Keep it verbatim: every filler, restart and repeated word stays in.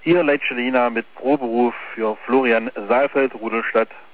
Ihr Leitschelina mit Proberuf für Florian Saalfeld, Rudolstadt.